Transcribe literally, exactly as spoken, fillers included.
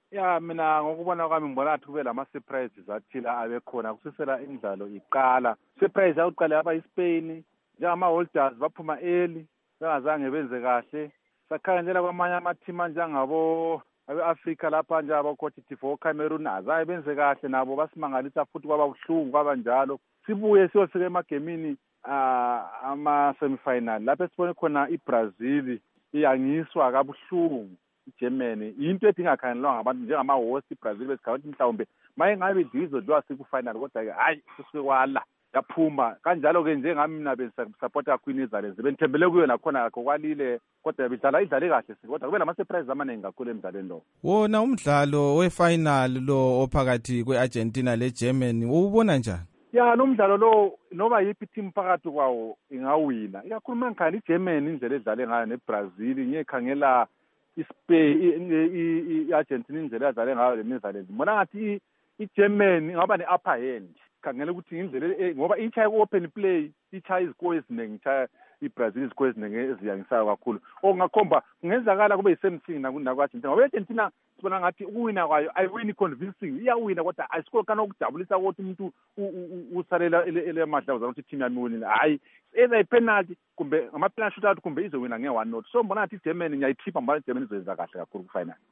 Ya mina ngokubona kwami ngibona ngathi kube lama-surprises athile abekhona kusukela imidlalo iqala. Surprise yokuqala yaba yiSpain, njengama-holders baphuma early bengazange benze kahle. Sakhangelela kwamanye ama-team anjengabo abe-Afrika lapha nje abo-Cote d'Ivoire, Cameroon azange benze kahle nabo basimangalisa futhi kwaba buhlungu kwaba njalo. Sibuye siyofika emagemini ama-semifinal lapho esibone khona iBrazil iyangiswa kabuhlungu iGermany. Into edingakhanelwa ngabantu njengama-host iBrazil besigaba ukuthi mhlawumbe maye ngabe idizodliwa siku-final kodwa-ke hhayi kusuke kwala yaphuma kanjalo-ke njengami mina bengisapota kakhulu iNetherlands benithembele kuyo nakhona kakho kwalile kodwa bidlala idlale kahle kodwa kube nama-surprise amaningi kakhulu emdlalweni lo. Wona umdlalo we-final lo ophakathi kwe-Argentina le-Germany uwubona njani? Ya lo mdlalo lo noma yiphi team phakathi kwawo ingawina. Ikakhulu mangikhangela iGermany indlela edlale ngayo neBrazil ngiyekhangela iSpain i-Argentina indlela yadlale ngayo leNetherlands. Mbona ngathi iGermany ngaba ne-upper hand. Khangela ukuthi indlela ngoba ichaya ku-open play ichaya izikole eziningi ichaya iBrazil izikole eziningi eziyangisayo kakhulu. Okungakhomba kungenzakala kube yi-same thing nakwa-Argentina. Ngoba i-Argentina sibona ngathi ukuwina kwayo ayiwini convincing iyawina kodwa ayisikole kana ukujabulisa ukuthi umuntu usalela ele madla ukuthi team yami iwinile. Hayi either i-penalty kumbe ama-penalty shootout kumbe izowina nge-one not. So mbona ngathi iGermany ngiyayitripha mbona iGermany izoyenza kahle kakhulu ku-final.